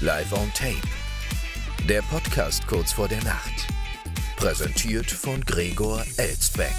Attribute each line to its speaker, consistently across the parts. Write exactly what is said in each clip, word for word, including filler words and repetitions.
Speaker 1: Live on Tape. Der Podcast kurz vor der Nacht. Präsentiert von Gregor Elstbeck.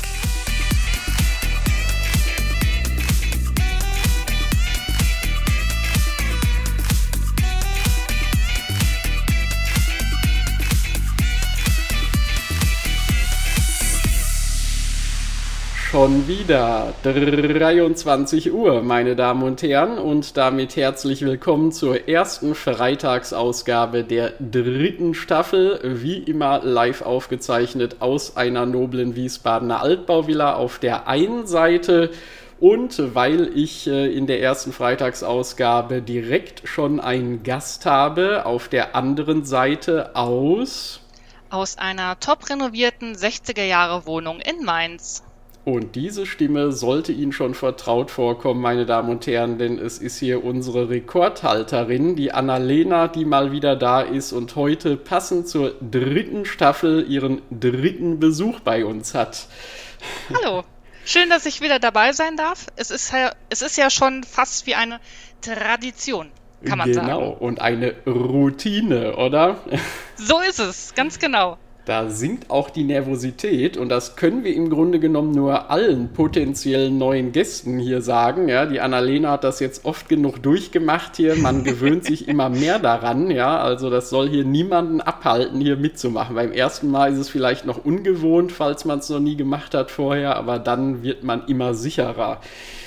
Speaker 2: Schon wieder dreiundzwanzig Uhr, meine Damen und Herren, und damit herzlich willkommen zur ersten Freitagsausgabe der dritten Staffel, wie immer live aufgezeichnet aus einer noblen Wiesbadener Altbauvilla auf der einen Seite. Und weil ich äh, in der ersten Freitagsausgabe direkt schon einen Gast habe, auf der anderen Seite aus...
Speaker 3: Aus einer top renovierten sechziger-Jahre-Wohnung in Mainz.
Speaker 2: Und diese Stimme sollte Ihnen schon vertraut vorkommen, meine Damen und Herren, denn es ist hier unsere Rekordhalterin, die Annalena, die mal wieder da ist und heute passend zur dritten Staffel ihren dritten Besuch bei uns hat.
Speaker 3: Hallo, schön, dass ich wieder dabei sein darf. Es ist ja, es ist ja schon fast wie eine Tradition, kann man
Speaker 2: genau,
Speaker 3: sagen.
Speaker 2: Genau, und eine Routine, oder?
Speaker 3: So ist es, ganz genau.
Speaker 2: Da sinkt auch die Nervosität und das können wir im Grunde genommen nur allen potenziellen neuen Gästen hier sagen. Ja, die Annalena hat das jetzt oft genug durchgemacht hier. Man gewöhnt sich immer mehr daran. Ja, also das soll hier niemanden abhalten, hier mitzumachen. Beim ersten Mal ist es vielleicht noch ungewohnt, falls man es noch nie gemacht hat vorher, aber dann wird man immer sicherer.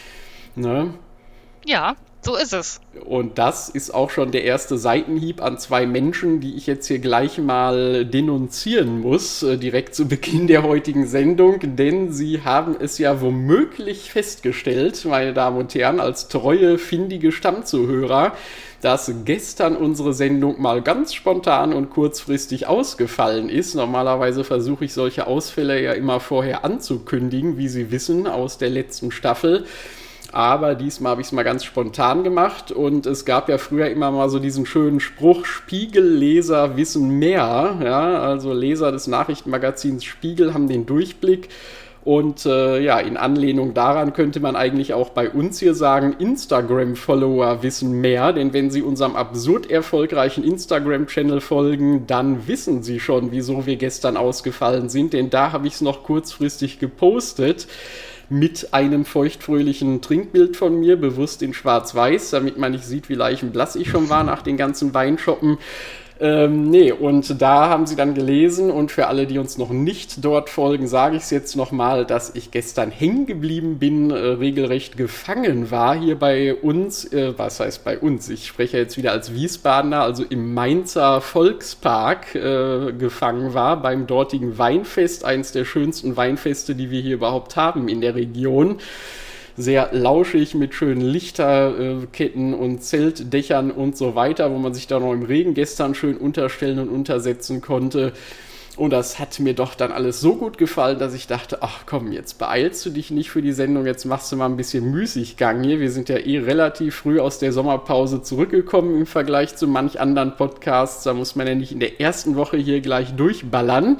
Speaker 2: Ne?
Speaker 3: Ja. So ist es.
Speaker 2: Und das ist auch schon der erste Seitenhieb an zwei Menschen, die ich jetzt hier gleich mal denunzieren muss, äh, direkt zu Beginn der heutigen Sendung, denn sie haben es ja womöglich festgestellt, meine Damen und Herren, als treue, findige Stammzuhörer, dass gestern unsere Sendung mal ganz spontan und kurzfristig ausgefallen ist. Normalerweise versuche ich solche Ausfälle ja immer vorher anzukündigen, wie Sie wissen, aus der letzten Staffel. Aber diesmal habe ich es mal ganz spontan gemacht und es gab ja früher immer mal so diesen schönen Spruch, Spiegelleser wissen mehr. Ja, also Leser des Nachrichtenmagazins Spiegel haben den Durchblick und äh, ja, in Anlehnung daran könnte man eigentlich auch bei uns hier sagen, Instagram-Follower wissen mehr, denn wenn sie unserem absurd erfolgreichen Instagram-Channel folgen, dann wissen sie schon, wieso wir gestern ausgefallen sind, denn da habe ich es noch kurzfristig gepostet. Mit einem feuchtfröhlichen Trinkbild von mir, bewusst in schwarz-weiß, damit man nicht sieht, wie leichenblass ich schon war nach den ganzen Weinshoppen. Ähm, nee, und da haben sie dann gelesen und für alle, die uns noch nicht dort folgen, sage ich es jetzt nochmal, dass ich gestern hängen geblieben bin, äh, regelrecht gefangen war hier bei uns, äh, was heißt bei uns, ich spreche jetzt wieder als Wiesbadener, also im Mainzer Volkspark äh, gefangen war, beim dortigen Weinfest, eins der schönsten Weinfeste, die wir hier überhaupt haben in der Region. Sehr lauschig mit schönen Lichterketten und Zeltdächern und so weiter, wo man sich da noch im Regen gestern schön unterstellen und untersetzen konnte. Und das hat mir doch dann alles so gut gefallen, dass ich dachte, ach komm, jetzt beeilst du dich nicht für die Sendung, jetzt machst du mal ein bisschen Müßiggang hier. Wir sind ja eh relativ früh aus der Sommerpause zurückgekommen im Vergleich zu manch anderen Podcasts. Da muss man ja nicht in der ersten Woche hier gleich durchballern.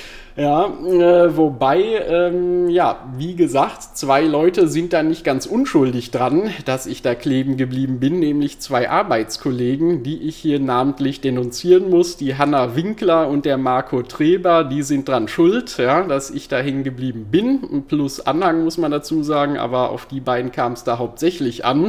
Speaker 2: Ja, äh, wobei, ähm, ja, wie gesagt, zwei Leute sind da nicht ganz unschuldig dran, dass ich da kleben geblieben bin, nämlich zwei Arbeitskollegen, die ich hier namentlich denunzieren muss, die Hanna Winkler und der Marco Treber, die sind dran schuld, ja, dass ich da hängen geblieben bin, plus Anhang muss man dazu sagen, aber auf die beiden kam es da hauptsächlich an.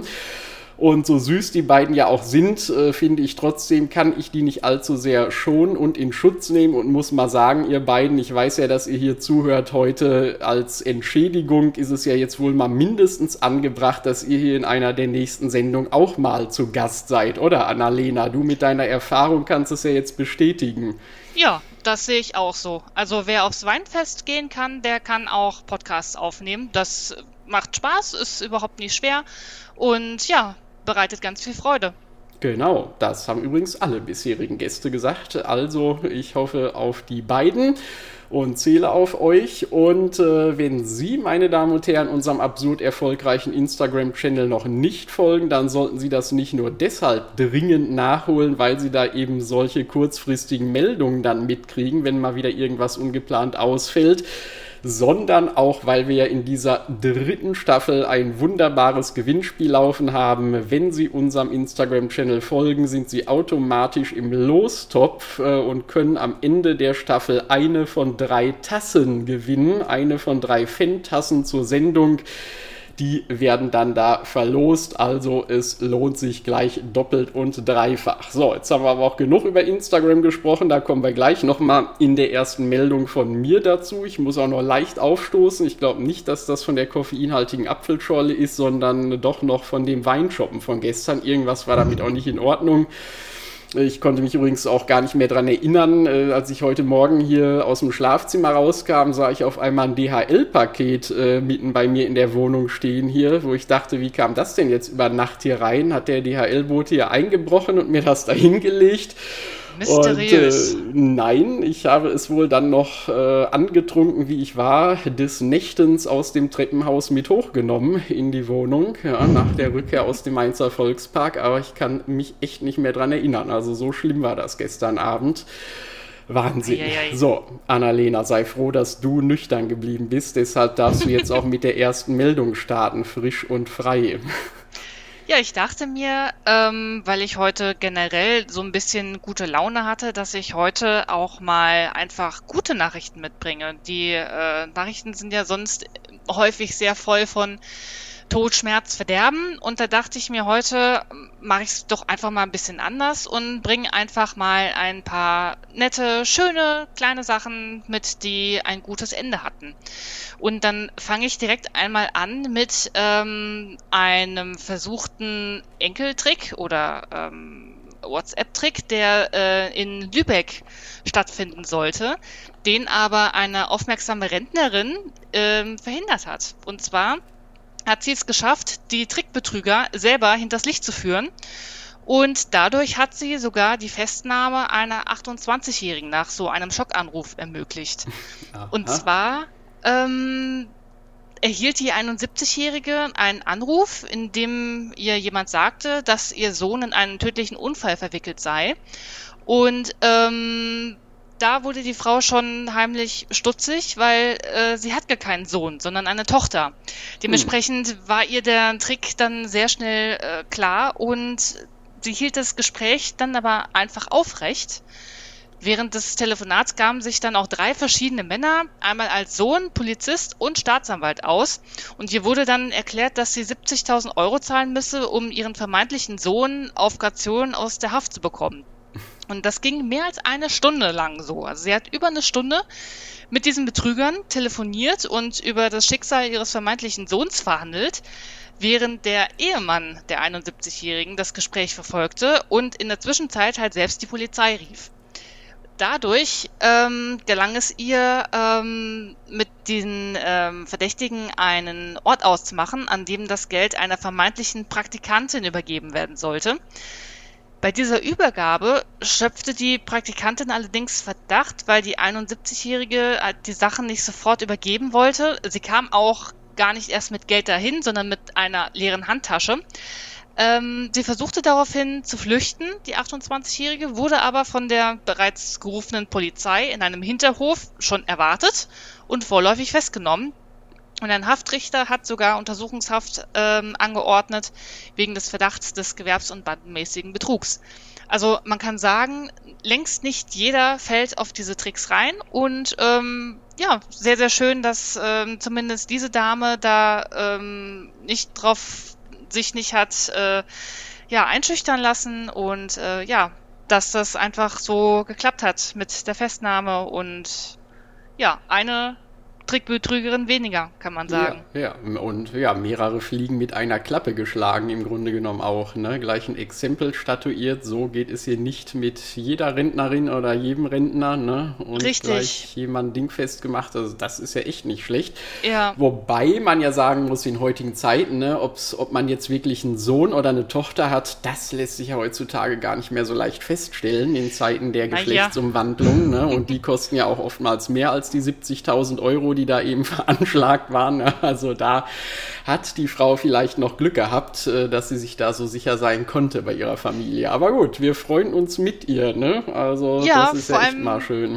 Speaker 2: Und so süß die beiden ja auch sind, äh, finde ich trotzdem, kann ich die nicht allzu sehr schonen und in Schutz nehmen und muss mal sagen, ihr beiden, ich weiß ja, dass ihr hier zuhört heute, als Entschädigung ist es ja jetzt wohl mal mindestens angebracht, dass ihr hier in einer der nächsten Sendungen auch mal zu Gast seid, oder Annalena? Du mit deiner Erfahrung kannst es ja jetzt bestätigen.
Speaker 3: Ja, das sehe ich auch so. Also wer aufs Weinfest gehen kann, der kann auch Podcasts aufnehmen. Das macht Spaß, ist überhaupt nicht schwer und ja, bereitet ganz viel Freude.
Speaker 2: Genau, das haben übrigens alle bisherigen Gäste gesagt. Also ich hoffe auf die beiden und zähle auf euch. Und äh, wenn Sie, meine Damen und Herren, unserem absurd erfolgreichen Instagram-Channel noch nicht folgen, dann sollten Sie das nicht nur deshalb dringend nachholen, weil Sie da eben solche kurzfristigen Meldungen dann mitkriegen, wenn mal wieder irgendwas ungeplant ausfällt, sondern auch, weil wir ja in dieser dritten Staffel ein wunderbares Gewinnspiel laufen haben. Wenn Sie unserem Instagram-Channel folgen, sind Sie automatisch im Lostopf äh, und können am Ende der Staffel eine von drei Tassen gewinnen, eine von drei Fan-Tassen zur Sendung. Die werden dann da verlost, also es lohnt sich gleich doppelt und dreifach. So, jetzt haben wir aber auch genug über Instagram gesprochen, da kommen wir gleich nochmal in der ersten Meldung von mir dazu. Ich muss auch noch leicht aufstoßen, ich glaube nicht, dass das von der koffeinhaltigen Apfelschorle ist, sondern doch noch von dem Weinshoppen von gestern. Irgendwas war damit auch nicht in Ordnung. Ich konnte mich übrigens auch gar nicht mehr dran erinnern, äh, als ich heute Morgen hier aus dem Schlafzimmer rauskam, sah ich auf einmal ein D H L-Paket äh, mitten bei mir in der Wohnung stehen hier, wo ich dachte, wie kam das denn jetzt über Nacht hier rein? Hat der D H L-Bote hier eingebrochen und mir das da hingelegt?
Speaker 3: Mysteriös.
Speaker 2: Und, äh, nein, ich habe es wohl dann noch äh, angetrunken, wie ich war, des Nächtens aus dem Treppenhaus mit hochgenommen in die Wohnung, ja, nach der Rückkehr aus dem Mainzer Volkspark, aber ich kann mich echt nicht mehr dran erinnern, also so schlimm war das gestern Abend. Wahnsinn. Eieiei. So, Annalena, sei froh, dass du nüchtern geblieben bist, deshalb darfst du jetzt auch mit der ersten Meldung starten, frisch und frei.
Speaker 3: Ja, ich dachte mir, ähm, weil ich heute generell so ein bisschen gute Laune hatte, dass ich heute auch mal einfach gute Nachrichten mitbringe. Die äh, Nachrichten sind ja sonst häufig sehr voll von Tod, Schmerz, Verderben. Und da dachte ich mir, heute mache ich es doch einfach mal ein bisschen anders und bringe einfach mal ein paar nette, schöne, kleine Sachen mit, die ein gutes Ende hatten. Und dann fange ich direkt einmal an mit ähm, einem versuchten Enkeltrick oder ähm, WhatsApp-Trick, der äh, in Lübeck stattfinden sollte, den aber eine aufmerksame Rentnerin äh, verhindert hat. Und zwar hat sie es geschafft, die Trickbetrüger selber hinters Licht zu führen. Und dadurch hat sie sogar die Festnahme einer achtundzwanzigjährigen nach so einem Schockanruf ermöglicht. Aha. Und zwar ähm, erhielt die einundsiebzigjährige einen Anruf, in dem ihr jemand sagte, dass ihr Sohn in einen tödlichen Unfall verwickelt sei. Und ähm, da wurde die Frau schon heimlich stutzig, weil äh, sie hat gar keinen Sohn, sondern eine Tochter. Dementsprechend hm. war ihr der Trick dann sehr schnell äh, klar und sie hielt das Gespräch dann aber einfach aufrecht. Während des Telefonats gaben sich dann auch drei verschiedene Männer, einmal als Sohn, Polizist und Staatsanwalt aus. Und ihr wurde dann erklärt, dass sie siebzigtausend Euro zahlen müsse, um ihren vermeintlichen Sohn auf Kaution aus der Haft zu bekommen. Und das ging mehr als eine Stunde lang so. Also sie hat über eine Stunde mit diesen Betrügern telefoniert und über das Schicksal ihres vermeintlichen Sohns verhandelt, während der Ehemann der einundsiebzigjährigen das Gespräch verfolgte und in der Zwischenzeit halt selbst die Polizei rief. Dadurch ähm, gelang es ihr, ähm, mit den ähm, Verdächtigen einen Ort auszumachen, an dem das Geld einer vermeintlichen Praktikantin übergeben werden sollte. Bei dieser Übergabe schöpfte die Praktikantin allerdings Verdacht, weil die einundsiebzigjährige die Sachen nicht sofort übergeben wollte. Sie kam auch gar nicht erst mit Geld dahin, sondern mit einer leeren Handtasche. Ähm, sie versuchte daraufhin zu flüchten, die achtundzwanzigjährige, wurde aber von der bereits gerufenen Polizei in einem Hinterhof schon erwartet und vorläufig festgenommen. Und ein Haftrichter hat sogar Untersuchungshaft ähm, angeordnet wegen des Verdachts des gewerbs- und bandenmäßigen Betrugs. Also man kann sagen, längst nicht jeder fällt auf diese Tricks rein und ähm, ja, sehr, sehr schön, dass ähm, zumindest diese Dame da ähm, nicht drauf, sich nicht hat äh, ja, einschüchtern lassen und äh, ja, dass das einfach so geklappt hat mit der Festnahme und ja, eine Trickbetrügerin weniger, kann man sagen.
Speaker 2: Ja, ja, und ja, mehrere Fliegen mit einer Klappe geschlagen, im Grunde genommen auch, ne? Gleich ein Exempel statuiert, so geht es hier nicht mit jeder Rentnerin oder jedem Rentner, ne? Und
Speaker 3: richtig.
Speaker 2: Gleich jemand dingfest gemacht, also das ist ja echt nicht schlecht.
Speaker 3: Ja.
Speaker 2: Wobei man ja sagen muss, in heutigen Zeiten, ne, ob's, ob man jetzt wirklich einen Sohn oder eine Tochter hat, das lässt sich ja heutzutage gar nicht mehr so leicht feststellen, in Zeiten der Geschlechtsumwandlung, ja. Ne? Und die kosten ja auch oftmals mehr als die siebzigtausend Euro, die da eben veranschlagt waren. Also da hat die Frau vielleicht noch Glück gehabt, dass sie sich da so sicher sein konnte bei ihrer Familie. Aber gut, wir freuen uns mit ihr, ne? Also
Speaker 3: ja,
Speaker 2: das ist ja echt mal schön.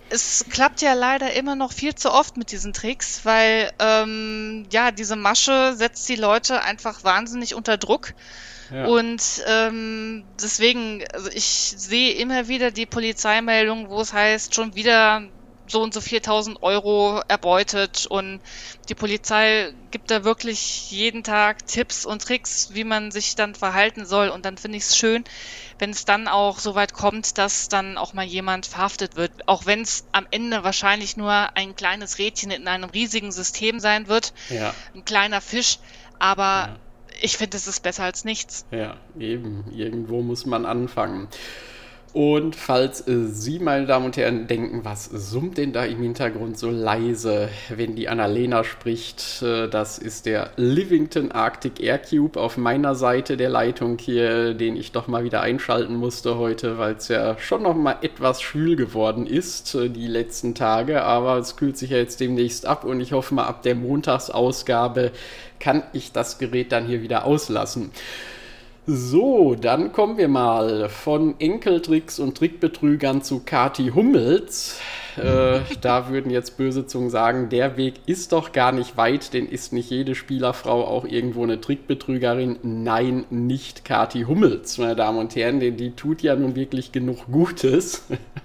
Speaker 3: es klappt ja leider immer noch viel zu oft mit diesen Tricks, weil ähm, ja, diese Masche setzt die Leute einfach wahnsinnig unter Druck. Ja. Und ähm, deswegen, also ich sehe immer wieder die Polizeimeldungen, wo es heißt, schon wieder so und so viertausend Euro erbeutet, und die Polizei gibt da wirklich jeden Tag Tipps und Tricks, wie man sich dann verhalten soll, und dann finde ich es schön, wenn es dann auch so weit kommt, dass dann auch mal jemand verhaftet wird, auch wenn es am Ende wahrscheinlich nur ein kleines Rädchen in einem riesigen System sein wird, ja. Ein kleiner Fisch, aber ja. Ich finde, es ist besser als nichts.
Speaker 2: Ja, eben, irgendwo muss man anfangen. Und falls äh, Sie, meine Damen und Herren, denken, was summt denn da im Hintergrund so leise, wenn die Annalena spricht, äh, das ist der Livington Arctic Air Cube auf meiner Seite der Leitung hier, den ich doch mal wieder einschalten musste heute, weil es ja schon noch mal etwas schwül geworden ist, äh, die letzten Tage, aber es kühlt sich ja jetzt demnächst ab, und ich hoffe mal, ab der Montagsausgabe kann ich das Gerät dann hier wieder auslassen. So, dann kommen wir mal von Enkeltricks und Trickbetrügern zu Kathi Hummels. Äh, da würden jetzt böse Zungen sagen, der Weg ist doch gar nicht weit, denn ist nicht jede Spielerfrau auch irgendwo eine Trickbetrügerin? Nein, nicht Kathi Hummels, meine Damen und Herren, denn die tut ja nun wirklich genug Gutes.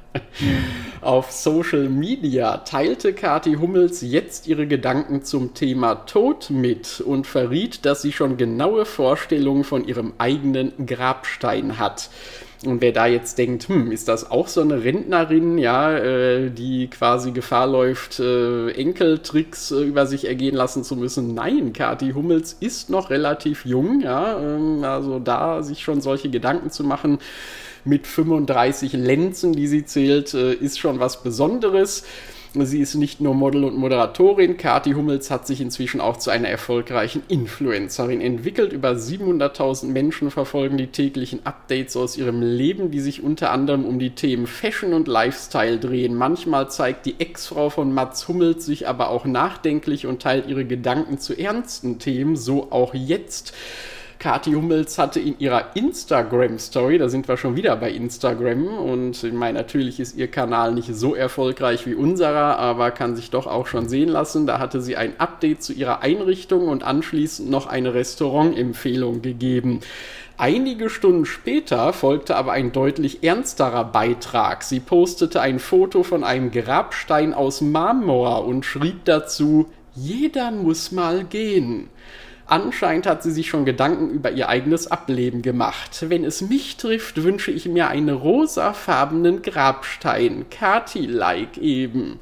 Speaker 2: Auf Social Media teilte Kathi Hummels jetzt ihre Gedanken zum Thema Tod mit und verriet, dass sie schon genaue Vorstellungen von ihrem eigenen Grabstein hat. Und wer da jetzt denkt, hm, ist das auch so eine Rentnerin, ja, äh, die quasi Gefahr läuft, äh, Enkeltricks äh, über sich ergehen lassen zu müssen? Nein, Kathi Hummels ist noch relativ jung, ja, ähm, also da sich schon solche Gedanken zu machen, mit fünfunddreißig Lenzen, die sie zählt, ist schon was Besonderes. Sie ist nicht nur Model und Moderatorin, Kathi Hummels hat sich inzwischen auch zu einer erfolgreichen Influencerin entwickelt. Über siebenhunderttausend Menschen verfolgen die täglichen Updates aus ihrem Leben, die sich unter anderem um die Themen Fashion und Lifestyle drehen. Manchmal zeigt die Ex-Frau von Mats Hummels sich aber auch nachdenklich und teilt ihre Gedanken zu ernsten Themen, so auch jetzt. Kathi Hummels hatte in ihrer Instagram-Story, da sind wir schon wieder bei Instagram, und ich meine, natürlich ist ihr Kanal nicht so erfolgreich wie unserer, aber kann sich doch auch schon sehen lassen. Da hatte sie ein Update zu ihrer Einrichtung und anschließend noch eine Restaurantempfehlung gegeben. Einige Stunden später folgte aber ein deutlich ernsterer Beitrag. Sie postete ein Foto von einem Grabstein aus Marmor und schrieb dazu: Jeder muss mal gehen. Anscheinend hat sie sich schon Gedanken über ihr eigenes Ableben gemacht. Wenn es mich trifft, wünsche ich mir einen rosafarbenen Grabstein. Kathi-like eben.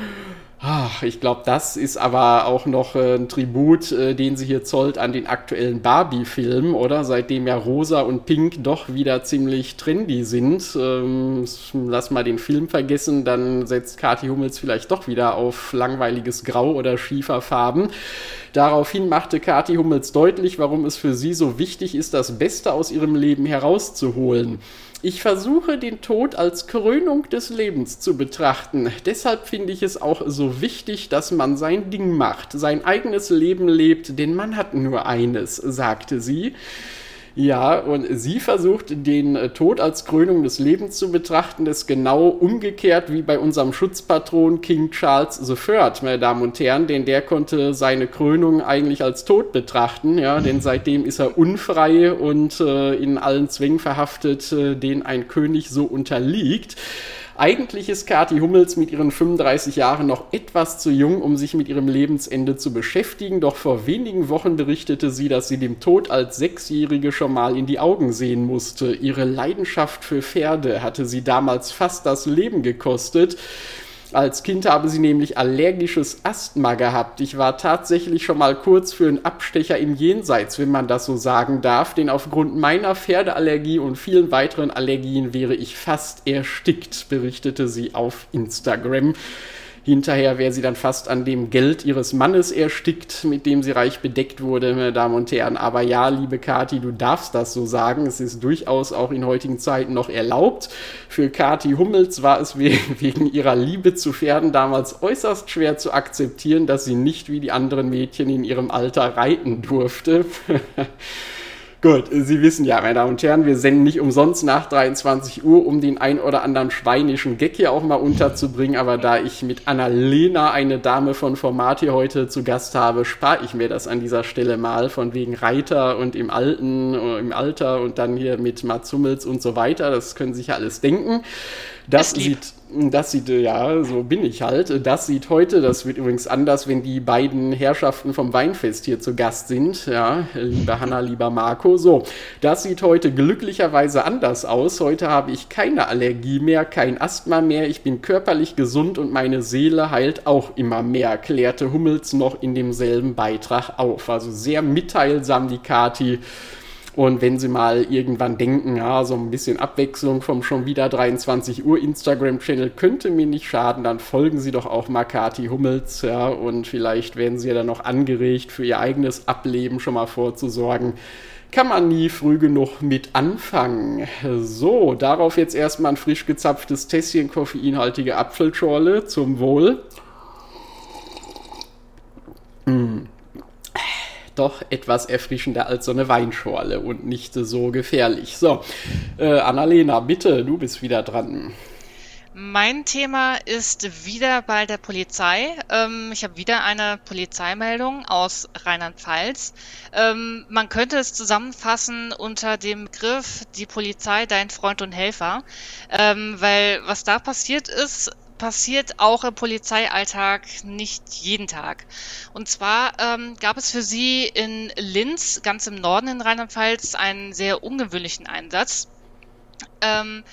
Speaker 2: Ach, ich glaube, das ist aber auch noch äh, ein Tribut, äh, den sie hier zollt an den aktuellen Barbie-Film, oder? Seitdem ja Rosa und Pink doch wieder ziemlich trendy sind. Ähm, lass mal den Film vergessen, dann setzt Kathi Hummels vielleicht doch wieder auf langweiliges Grau oder Schieferfarben. Daraufhin machte Kathi Hummels deutlich, warum es für sie so wichtig ist, das Beste aus ihrem Leben herauszuholen. Ich versuche, den Tod als Krönung des Lebens zu betrachten. Deshalb finde ich es auch so wichtig, dass man sein Ding macht, sein eigenes Leben lebt, denn man hat nur eines, sagte sie. Ja, und sie versucht, den Tod als Krönung des Lebens zu betrachten, das ist genau umgekehrt wie bei unserem Schutzpatron King Charles the Third, meine Damen und Herren, denn der konnte seine Krönung eigentlich als tot betrachten, ja, denn seitdem ist er unfrei und äh, in allen Zwängen verhaftet, äh, denen ein König so unterliegt. Eigentlich ist Kathi Hummels mit ihren fünfunddreißig Jahren noch etwas zu jung, um sich mit ihrem Lebensende zu beschäftigen, doch vor wenigen Wochen berichtete sie, dass sie dem Tod als Sechsjährige schon mal in die Augen sehen musste. Ihre Leidenschaft für Pferde hatte sie damals fast das Leben gekostet. Als Kind habe sie nämlich allergisches Asthma gehabt. Ich war tatsächlich schon mal kurz für einen Abstecher im Jenseits, wenn man das so sagen darf, denn aufgrund meiner Pferdeallergie und vielen weiteren Allergien wäre ich fast erstickt, berichtete sie auf Instagram. Hinterher wäre sie dann fast an dem Geld ihres Mannes erstickt, mit dem sie reich bedeckt wurde, meine Damen und Herren. Aber ja, liebe Kathi, du darfst das so sagen. Es ist durchaus auch in heutigen Zeiten noch erlaubt. Für Kathi Hummels war es wegen ihrer Liebe zu Pferden damals äußerst schwer zu akzeptieren, dass sie nicht wie die anderen Mädchen in ihrem Alter reiten durfte. Gut, Sie wissen ja, meine Damen und Herren, wir senden nicht umsonst nach dreiundzwanzig Uhr, um den ein oder anderen schweinischen Gag hier auch mal unterzubringen, aber da ich mit Annalena eine Dame von Format hier heute zu Gast habe, spare ich mir das an dieser Stelle mal, von wegen Reiter und im Alten, äh, im Alter und dann hier mit Mats Hummels und so weiter, das können sich ja alles denken. Das sieht, das sieht, ja, so bin ich halt. Das sieht heute, das wird übrigens anders, wenn die beiden Herrschaften vom Weinfest hier zu Gast sind. Ja, liebe Hanna, lieber Marco. So, das sieht heute glücklicherweise anders aus. Heute habe ich keine Allergie mehr, kein Asthma mehr. Ich bin körperlich gesund und meine Seele heilt auch immer mehr, klärte Hummels noch in demselben Beitrag auf. Also sehr mitteilsam die Kathi. Und wenn Sie mal irgendwann denken, ja, so ein bisschen Abwechslung vom schon wieder dreiundzwanzig Uhr Instagram-Channel könnte mir nicht schaden, dann folgen Sie doch auch mal Kathi Hummels, ja, und vielleicht werden Sie ja dann noch angeregt, für Ihr eigenes Ableben schon mal vorzusorgen. Kann man nie früh genug mit anfangen. So, darauf jetzt erstmal ein frisch gezapftes Tässchen koffeinhaltige Apfelschorle zum Wohl. Mm. Doch etwas erfrischender als so eine Weinschorle und nicht so gefährlich. So, äh, Annalena, bitte, du bist wieder dran.
Speaker 3: Mein Thema ist wieder bei der Polizei. Ähm, ich habe wieder eine Polizeimeldung aus Rheinland-Pfalz. Ähm, man könnte es zusammenfassen unter dem Begriff die Polizei, dein Freund und Helfer. Ähm, weil was da passiert ist, passiert auch im Polizeialltag nicht jeden Tag. Und zwar ähm, gab es für sie in Linz, ganz im Norden in Rheinland-Pfalz, einen sehr ungewöhnlichen Einsatz. Ähm,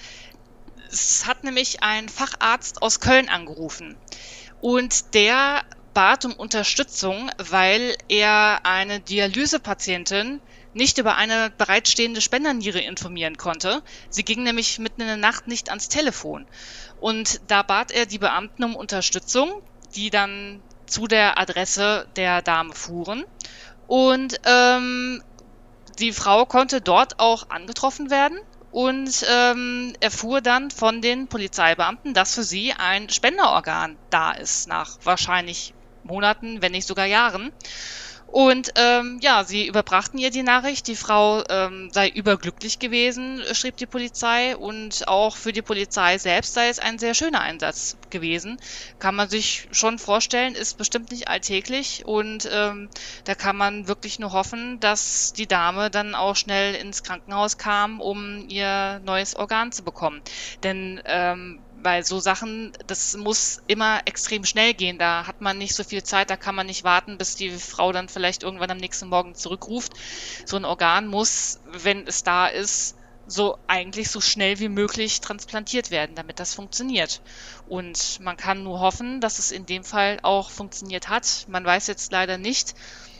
Speaker 3: es hat nämlich ein Facharzt aus Köln angerufen und der bat um Unterstützung, weil er eine Dialysepatientin nicht über eine bereitstehende Spenderniere informieren konnte. Sie ging nämlich mitten in der Nacht nicht ans Telefon. Und da bat er die Beamten um Unterstützung, die dann zu der Adresse der Dame fuhren. Und ähm, die Frau konnte dort auch angetroffen werden und ähm, erfuhr dann von den Polizeibeamten, dass für sie ein Spenderorgan da ist, nach wahrscheinlich Monaten, wenn nicht sogar Jahren. Und ähm, ja, sie überbrachten ihr die Nachricht, die Frau ähm, sei überglücklich gewesen, schrieb die Polizei, und auch für die Polizei selbst sei es ein sehr schöner Einsatz gewesen. Kann man sich schon vorstellen, ist bestimmt nicht alltäglich, und ähm, da kann man wirklich nur hoffen, dass die Dame dann auch schnell ins Krankenhaus kam, um ihr neues Organ zu bekommen. Denn ähm, bei so Sachen, das muss immer extrem schnell gehen. Da hat man nicht so viel Zeit, da kann man nicht warten, bis die Frau dann vielleicht irgendwann am nächsten Morgen zurückruft. So ein Organ muss, wenn es da ist, so eigentlich so schnell wie möglich transplantiert werden, damit das funktioniert. Und man kann nur hoffen, dass es in dem Fall auch funktioniert hat. Man weiß jetzt leider nicht,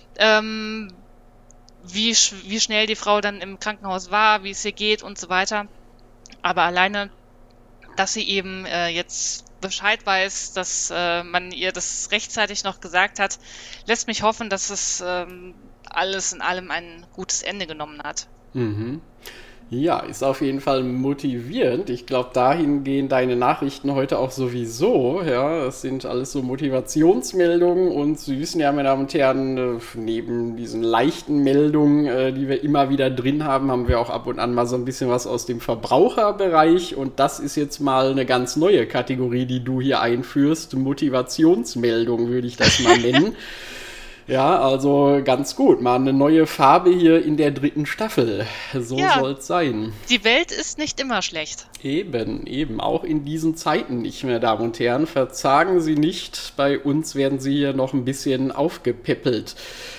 Speaker 3: ähm, wie, wie schnell die Frau dann im Krankenhaus war, wie es ihr geht und so weiter. Aber alleine, dass sie eben äh, jetzt Bescheid weiß, dass äh, man ihr das rechtzeitig noch gesagt hat, lässt mich hoffen, dass es ähm, alles in allem ein gutes Ende genommen hat.
Speaker 2: Mhm. Ja, ist auf jeden Fall motivierend. Ich glaube, dahin gehen deine Nachrichten heute auch sowieso. Ja, das sind alles so Motivationsmeldungen, und Sie wissen ja, meine Damen und Herren, neben diesen leichten Meldungen, die wir immer wieder drin haben, haben wir auch ab und an mal so ein bisschen was aus dem Verbraucherbereich, und das ist jetzt mal eine ganz neue Kategorie, die du hier einführst. Motivationsmeldung würde ich das mal nennen. Ja, also ganz gut. Mal eine neue Farbe hier in der dritten Staffel. So ja, soll es sein.
Speaker 3: Die Welt ist nicht immer schlecht.
Speaker 2: Eben, eben. Auch in diesen Zeiten nicht, meine Damen und Herren. Verzagen Sie nicht. Bei uns werden Sie hier noch ein bisschen aufgepäppelt.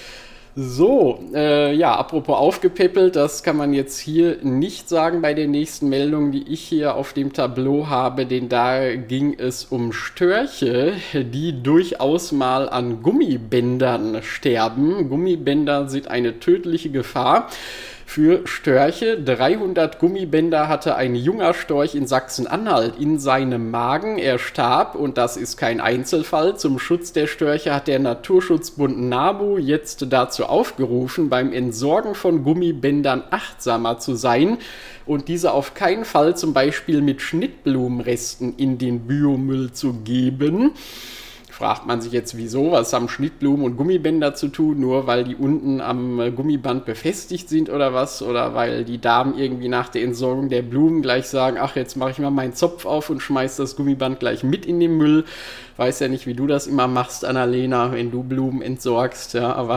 Speaker 2: So, äh, ja, apropos aufgepäppelt, das kann man jetzt hier nicht sagen bei der nächsten Meldung, die ich hier auf dem Tableau habe, denn da ging es um Störche, die durchaus mal an Gummibändern sterben. Gummibänder sind eine tödliche Gefahr für Störche. dreihundert Gummibänder hatte ein junger Storch in Sachsen-Anhalt in seinem Magen. Er starb, und das ist kein Einzelfall. Zum Schutz der Störche hat der Naturschutzbund NABU jetzt dazu aufgerufen, beim Entsorgen von Gummibändern achtsamer zu sein und diese auf keinen Fall zum Beispiel mit Schnittblumenresten in den Biomüll zu geben. fragt man sich jetzt, wieso? Was haben Schnittblumen und Gummibänder zu tun? Nur weil die unten am äh, Gummiband befestigt sind oder was? Oder weil die Damen irgendwie nach der Entsorgung der Blumen gleich sagen, ach, jetzt mache ich mal meinen Zopf auf und schmeiß das Gummiband gleich mit in den Müll. Weiß ja nicht, wie du das immer machst, Annalena, wenn du Blumen entsorgst, ja, aber,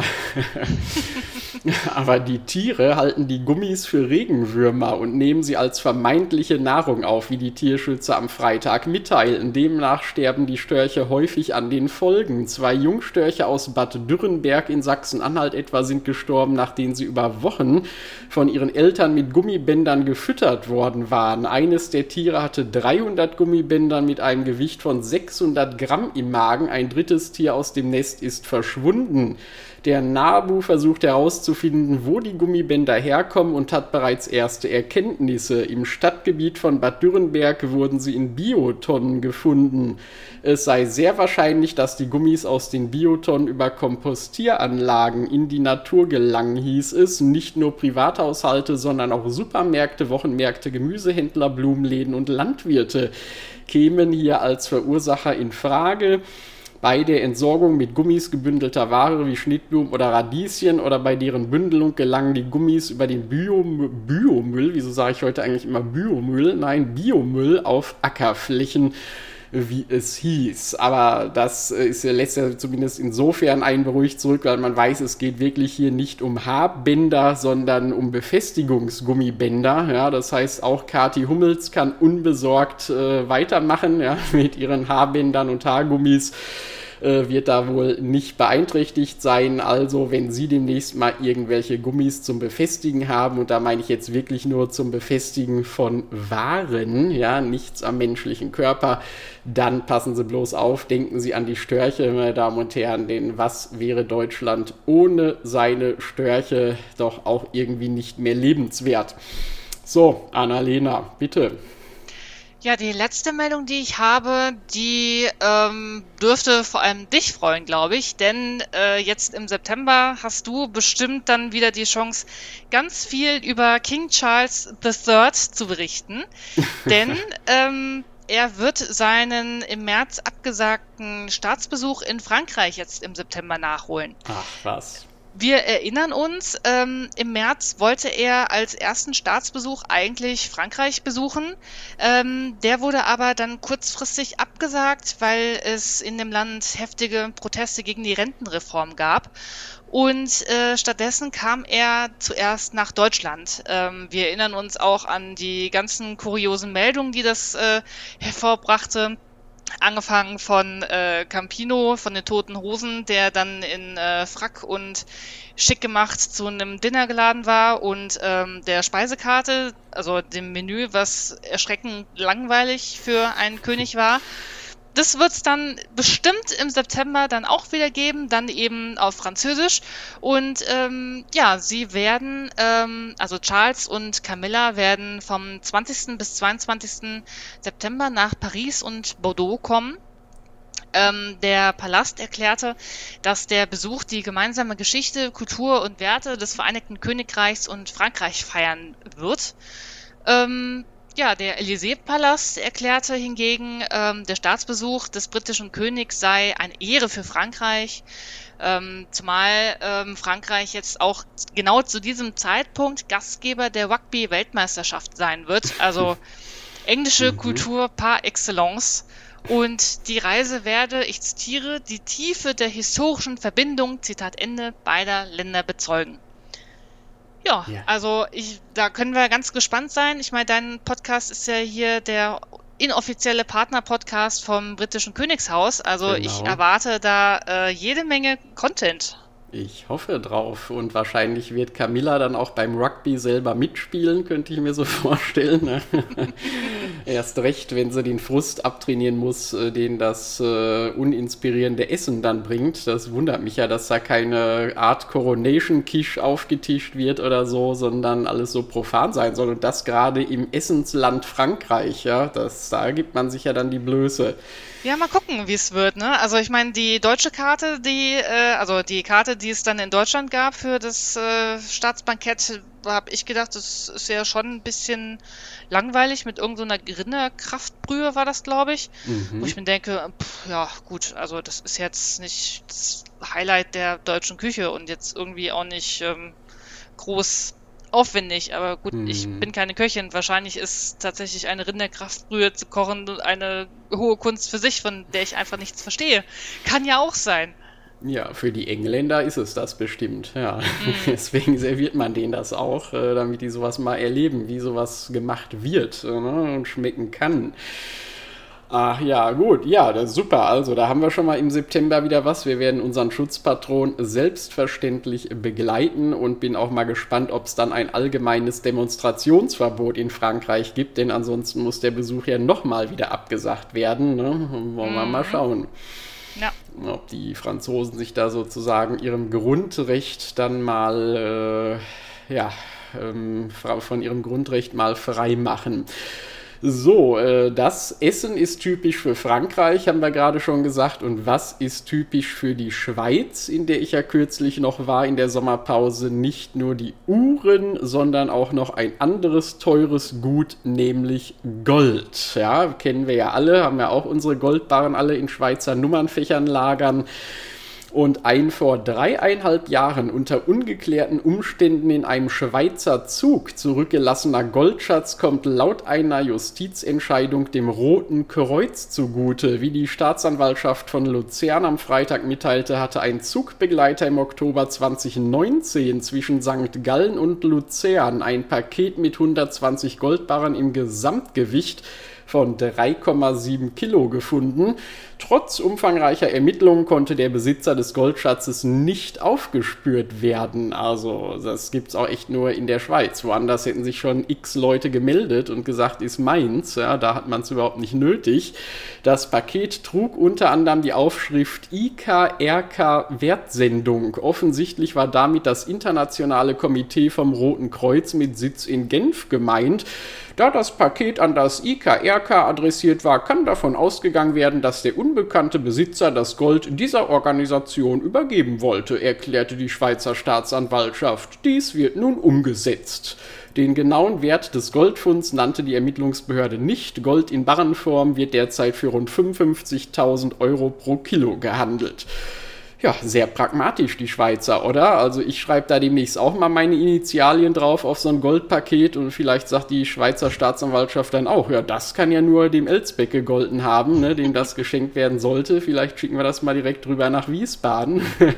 Speaker 2: aber die Tiere halten die Gummis für Regenwürmer und nehmen sie als vermeintliche Nahrung auf, wie die Tierschützer am Freitag mitteilten. Demnach sterben die Störche häufig an den Folgen. Zwei Jungstörche aus Bad Dürrenberg in Sachsen-Anhalt etwa sind gestorben, nachdem sie über Wochen von ihren Eltern mit Gummibändern gefüttert worden waren. Eines der Tiere hatte dreihundert Gummibänder mit einem Gewicht von sechshundert Gramm im Magen. Ein drittes Tier aus dem Nest ist verschwunden. Der NABU versucht herauszufinden, wo die Gummibänder herkommen und hat bereits erste Erkenntnisse. Im Stadtgebiet von Bad Dürrenberg wurden sie in Biotonnen gefunden. Es sei sehr wahrscheinlich, dass die Gummis aus den Biotonnen über Kompostieranlagen in die Natur gelangen, hieß es. Nicht nur Privathaushalte, sondern auch Supermärkte, Wochenmärkte, Gemüsehändler, Blumenläden und Landwirte kämen hier als Verursacher in Frage. Bei der Entsorgung mit Gummis gebündelter Ware wie Schnittblumen oder Radieschen oder bei deren Bündelung gelangen die Gummis über den Biomüll, Biomüll, wieso sage ich heute eigentlich immer Biomüll? Nein, Biomüll auf Ackerflächen, wie es hieß. Aber das ist, lässt ja zumindest insofern einen beruhigt zurück, weil man weiß, es geht wirklich hier nicht um Haarbänder, sondern um Befestigungsgummibänder. Ja, das heißt, auch Kathi Hummels kann unbesorgt äh, weitermachen, ja, mit ihren Haarbändern und Haargummis. Wird da wohl nicht beeinträchtigt sein. Also wenn Sie demnächst mal irgendwelche Gummis zum Befestigen haben, und da meine ich jetzt wirklich nur zum Befestigen von Waren, ja, nichts am menschlichen Körper, dann passen Sie bloß auf, denken Sie an die Störche, meine Damen und Herren, denn was wäre Deutschland ohne seine Störche? Doch auch irgendwie nicht mehr lebenswert. So, Annalena, bitte.
Speaker 3: Ja, die letzte Meldung, die ich habe, die ähm, dürfte vor allem dich freuen, glaube ich, denn äh, jetzt im September hast du bestimmt dann wieder die Chance, ganz viel über King Charles the Third zu berichten, denn ähm, er wird seinen im März abgesagten Staatsbesuch in Frankreich jetzt im September nachholen.
Speaker 2: Ach, was?
Speaker 3: Wir erinnern uns, ähm, im März wollte er als ersten Staatsbesuch eigentlich Frankreich besuchen. Ähm, der wurde aber dann kurzfristig abgesagt, weil es in dem Land heftige Proteste gegen die Rentenreform gab. Und äh, stattdessen kam er zuerst nach Deutschland. Ähm, wir erinnern uns auch an die ganzen kuriosen Meldungen, die das äh, hervorbrachte. Angefangen von äh, Campino, von den Toten Hosen, der dann in äh, Frack und schick gemacht zu einem Dinner geladen war, und ähm, der Speisekarte, also dem Menü, was erschreckend langweilig für einen König war. Das wird es dann bestimmt im September dann auch wieder geben, dann eben auf Französisch. Und ähm, ja, sie werden, ähm, also Charles und Camilla werden vom zwanzigsten bis zweiundzwanzigsten September nach Paris und Bordeaux kommen. Ähm, der Palast erklärte, dass der Besuch die gemeinsame Geschichte, Kultur und Werte des Vereinigten Königreichs und Frankreich feiern wird. Ähm, Ja, der Élysée-Palast erklärte hingegen, ähm, der Staatsbesuch des britischen Königs sei eine Ehre für Frankreich, ähm, zumal ähm, Frankreich jetzt auch genau zu diesem Zeitpunkt Gastgeber der Rugby-Weltmeisterschaft sein wird, also englische mhm. Kultur par excellence. Und die Reise werde, ich zitiere, die Tiefe der historischen Verbindung, Zitat Ende, beider Länder bezeugen. Ja, ja, also ich, da können wir ganz gespannt sein. Ich meine, dein Podcast ist ja hier der inoffizielle Partner-Podcast vom britischen Königshaus. Also genau. Ich erwarte da äh, jede Menge Content.
Speaker 2: Ich hoffe drauf, und wahrscheinlich wird Camilla dann auch beim Rugby selber mitspielen, könnte ich mir so vorstellen. Erst recht, wenn sie den Frust abtrainieren muss, den das äh, uninspirierende Essen dann bringt. Das wundert mich ja, dass da keine Art Coronation-Quiche aufgetischt wird oder so, sondern alles so profan sein soll. Und das gerade im Essensland Frankreich, ja, das, da gibt man sich ja dann die Blöße.
Speaker 3: Ja, mal gucken, wie es wird, ne? Also ich meine, die deutsche Karte, die, äh, also die Karte, die es dann in Deutschland gab für das äh, Staatsbankett, habe ich gedacht, das ist ja schon ein bisschen langweilig mit irgendeiner so Rinderkraftbrühe, war das, glaube ich. Mhm. Wo ich mir denke, pff, ja, gut, also das ist jetzt nicht das Highlight der deutschen Küche und jetzt irgendwie auch nicht ähm, groß aufwendig, aber gut, hm. ich bin keine Köchin. Wahrscheinlich ist tatsächlich eine Rinderkraftbrühe zu kochen eine hohe Kunst für sich, von der ich einfach nichts verstehe. Kann ja auch sein.
Speaker 2: Ja, für die Engländer ist es das bestimmt, ja. Mm. Deswegen serviert man denen das auch, äh, damit die sowas mal erleben, wie sowas gemacht wird, äh, ne, und schmecken kann. Ach ja, gut, ja, das ist super. Also, da haben wir schon mal im September wieder was. Wir werden unseren Schutzpatron selbstverständlich begleiten und bin auch mal gespannt, ob es dann ein allgemeines Demonstrationsverbot in Frankreich gibt, denn ansonsten muss der Besuch ja nochmal wieder abgesagt werden. Ne? Wollen wir mm. mal schauen. Ja. Ob die Franzosen sich da sozusagen ihrem Grundrecht dann mal, äh, ja, ähm, von ihrem Grundrecht mal frei machen. So, äh, das Essen ist typisch für Frankreich, haben wir gerade schon gesagt. Und was ist typisch für die Schweiz, in der ich ja kürzlich noch war in der Sommerpause? Nicht nur die Uhren, sondern auch noch ein anderes teures Gut, nämlich Gold. Ja, kennen wir ja alle, haben ja auch unsere Goldbarren alle in Schweizer Nummernfächern lagern. Und ein vor dreieinhalb Jahren unter ungeklärten Umständen in einem Schweizer Zug zurückgelassener Goldschatz kommt laut einer Justizentscheidung dem Roten Kreuz zugute. Wie die Staatsanwaltschaft von Luzern am Freitag mitteilte, hatte ein Zugbegleiter im Oktober zweitausendneunzehn zwischen Sankt Gallen und Luzern ein Paket mit hundertzwanzig Goldbarren im Gesamtgewicht von drei Komma sieben Kilo gefunden. Trotz umfangreicher Ermittlungen konnte der Besitzer des Goldschatzes nicht aufgespürt werden. Also das gibt's auch echt nur in der Schweiz. Woanders hätten sich schon x Leute gemeldet und gesagt, ist meins. Ja, da hat man es überhaupt nicht nötig. Das Paket trug unter anderem die Aufschrift I K R K Wertsendung. Offensichtlich war damit das internationale Komitee vom Roten Kreuz mit Sitz in Genf gemeint. Da das Paket an das I K R K adressiert war, kann davon ausgegangen werden, dass der unbekannte Besitzer das Gold dieser Organisation übergeben wollte, erklärte die Schweizer Staatsanwaltschaft. Dies wird nun umgesetzt. Den genauen Wert des Goldfunds nannte die Ermittlungsbehörde nicht. Gold in Barrenform wird derzeit für rund fünfundfünfzigtausend Euro pro Kilo gehandelt. Ja, sehr pragmatisch, die Schweizer, oder? Also ich schreibe da demnächst auch mal meine Initialien drauf auf so ein Goldpaket und vielleicht sagt die Schweizer Staatsanwaltschaft dann auch, ja, das kann ja nur dem Elsbeck gegolten haben, ne, dem das geschenkt werden sollte. Vielleicht schicken wir das mal direkt drüber nach Wiesbaden.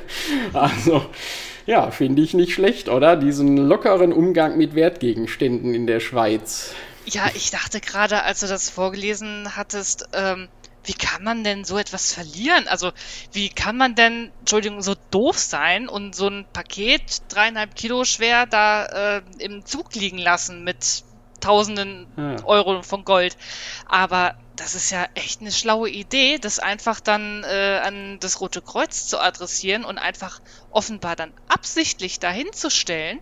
Speaker 2: Also, ja, finde ich nicht schlecht, oder? Diesen lockeren Umgang mit Wertgegenständen in der Schweiz.
Speaker 3: Ja, ich dachte gerade, als du das vorgelesen hattest, ähm, wie kann man denn so etwas verlieren? Also, wie kann man denn, Entschuldigung, so doof sein und so ein Paket, dreieinhalb Kilo schwer, da äh, im Zug liegen lassen mit Tausenden ja. Euro von Gold? Aber das ist ja echt eine schlaue Idee, das einfach dann äh, an das Rote Kreuz zu adressieren und einfach offenbar dann absichtlich dahin zu stellen.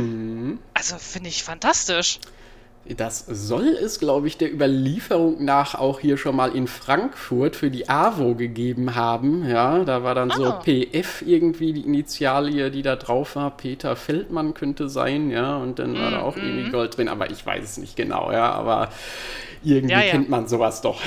Speaker 3: Hm. Also, finde ich fantastisch.
Speaker 2: Das soll es, glaube ich, der Überlieferung nach auch hier schon mal in Frankfurt für die A W O gegeben haben. Ja, da war dann oh. so P F irgendwie die Initialie, die da drauf war. Peter Feldmann könnte sein, ja, und dann mm, war da auch mm. irgendwie Gold drin, aber ich weiß es nicht genau, ja, aber irgendwie ja, ja. kennt man sowas doch.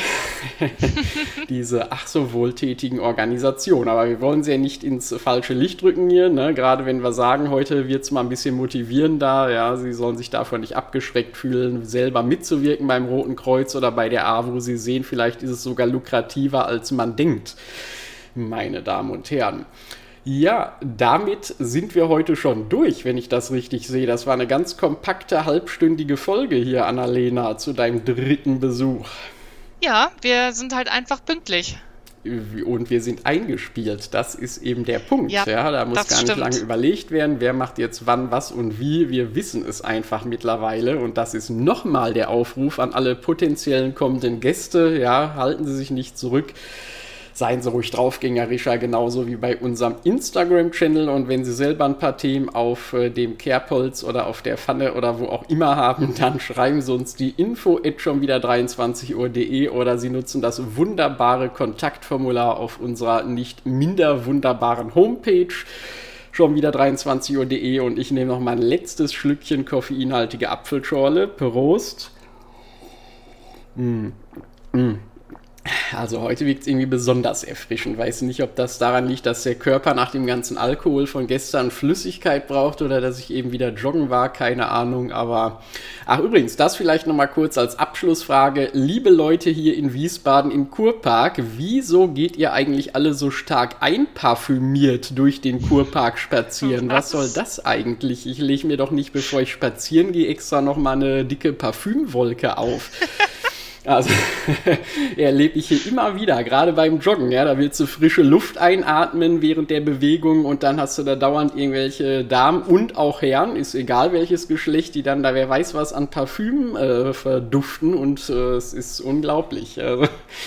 Speaker 2: Diese ach so wohltätigen Organisationen. Aber wir wollen sie ja nicht ins falsche Licht drücken hier, ne? Gerade wenn wir sagen, heute wird es mal ein bisschen motivierender, ja, sie sollen sich davon nicht abgeschreckt fühlen, selber mitzuwirken beim Roten Kreuz oder bei der A W O. Sie sehen, vielleicht ist es sogar lukrativer, als man denkt, meine Damen und Herren. Ja, damit sind wir heute schon durch, wenn ich das richtig sehe. Das war eine ganz kompakte, halbstündige Folge hier, Annalena, zu deinem dritten Besuch.
Speaker 3: Ja, wir sind halt einfach pünktlich.
Speaker 2: Und wir sind eingespielt, das ist eben der Punkt. Ja, ja, da muss gar nicht
Speaker 3: stimmt.
Speaker 2: lange überlegt werden, wer macht jetzt wann, was und wie. Wir wissen es einfach mittlerweile und das ist nochmal der Aufruf an alle potenziellen kommenden Gäste. Ja, halten Sie sich nicht zurück. Seien Sie ruhig draufgängerischer, genauso wie bei unserem Instagram-Channel. Und wenn Sie selber ein paar Themen auf äh, dem Kerbholz oder auf der Pfanne oder wo auch immer haben, dann schreiben Sie uns die info at schon wieder dreiundzwanzig uhr punkt de oder Sie nutzen das wunderbare Kontaktformular auf unserer nicht minder wunderbaren Homepage schon wieder dreiundzwanzig uhr punkt de und ich nehme noch mein letztes Schlückchen koffeinhaltige Apfelschorle. Prost! Mm. Mm. Also heute wirkt es irgendwie besonders erfrischend. Weiß nicht, ob das daran liegt, dass der Körper nach dem ganzen Alkohol von gestern Flüssigkeit braucht oder dass ich eben wieder joggen war, keine Ahnung. Aber, ach übrigens, das vielleicht nochmal kurz als Abschlussfrage. Liebe Leute hier in Wiesbaden im Kurpark, wieso geht ihr eigentlich alle so stark einparfümiert durch den Kurpark spazieren? Was soll das eigentlich? Ich lege mir doch nicht, bevor ich spazieren gehe, extra nochmal eine dicke Parfümwolke auf. Also erlebe ich hier immer wieder, gerade beim Joggen, ja, da willst du frische Luft einatmen während der Bewegung und dann hast du da dauernd irgendwelche Damen und auch Herren, ist egal welches Geschlecht, die dann da wer weiß was an Parfüm äh, verduften und äh, es ist unglaublich. Also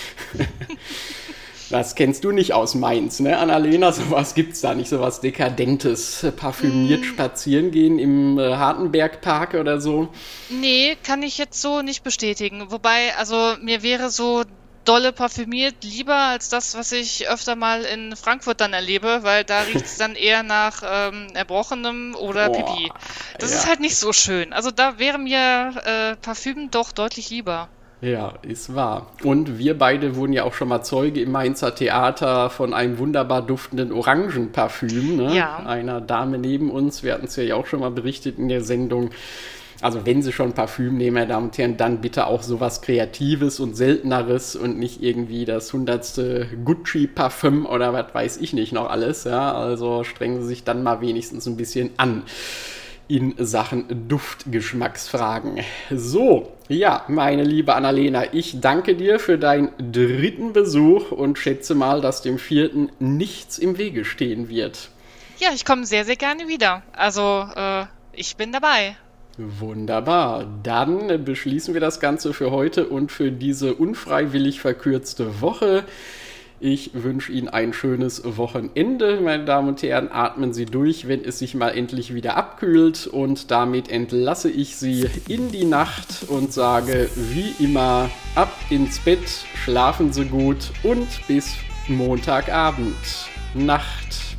Speaker 2: das kennst du nicht aus Mainz, ne, Annalena? Sowas gibt's da nicht, sowas Dekadentes, parfümiert mm. spazieren gehen im äh, Hartenbergpark oder so?
Speaker 3: Nee, kann ich jetzt so nicht bestätigen. Wobei, also mir wäre so dolle parfümiert lieber als das, was ich öfter mal in Frankfurt dann erlebe, weil da riecht's dann eher nach ähm, Erbrochenem oder
Speaker 2: Boah,
Speaker 3: Pipi. Das
Speaker 2: ja.
Speaker 3: ist halt nicht so schön. Also da wäre mir äh, Parfüm doch deutlich lieber.
Speaker 2: Ja, ist wahr. Und wir beide wurden ja auch schon mal Zeuge im Mainzer Theater von einem wunderbar duftenden Orangenparfüm, ne?
Speaker 3: Ja.
Speaker 2: Einer Dame neben uns. Wir hatten es ja auch schon mal berichtet in der Sendung. Also wenn Sie schon Parfüm nehmen, meine Damen und Herren, dann bitte auch sowas Kreatives und Selteneres und nicht irgendwie das hundertste Gucci-Parfüm oder was weiß ich nicht noch alles. Ja? Also strengen Sie sich dann mal wenigstens ein bisschen an in Sachen Duftgeschmacksfragen. So, ja, meine liebe Annalena, ich danke dir für deinen dritten Besuch und schätze mal, dass dem vierten nichts im Wege stehen wird.
Speaker 3: Ja, ich komme sehr, sehr gerne wieder. Also, äh, ich bin dabei.
Speaker 2: Wunderbar. Dann beschließen wir das Ganze für heute und für diese unfreiwillig verkürzte Woche. Ich wünsche Ihnen ein schönes Wochenende, meine Damen und Herren. Atmen Sie durch, wenn es sich mal endlich wieder abkühlt. Und damit entlasse ich Sie in die Nacht und sage wie immer ab ins Bett, schlafen Sie gut und bis Montagabend. Nacht.